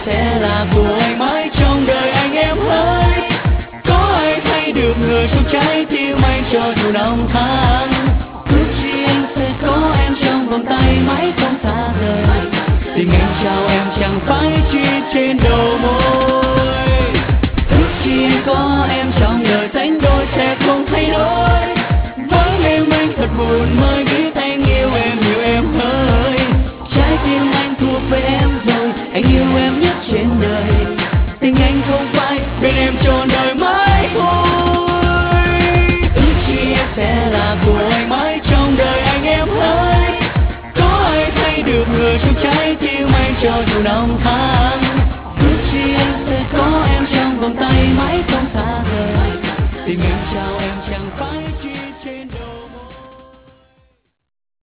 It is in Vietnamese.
sẽ là của anh mãi trong đời anh em hỡi. Có ai thay được người trong trái tim anh cho dù năm tháng. Ước chi anh sẽ có em trong vòng tay mãi không xa rời. Tình anh trao em chẳng phải chỉ trên đầu môi. Ước chi anh có em trong đời sánh đôi sẽ không thay đổi. Vắng em anh thật buồn mới biết anh yêu em nhiều em hỡi. Trái tim anh thuộc về em rồi, anh yêu em nhất trên đời. Tình anh không phải bên em trọn đời mãi thôi. Ước chi em sẽ là của anh mãi trong đời anh em hỡi. Có ai thay được người trong trái tim anh cho dù năm tháng.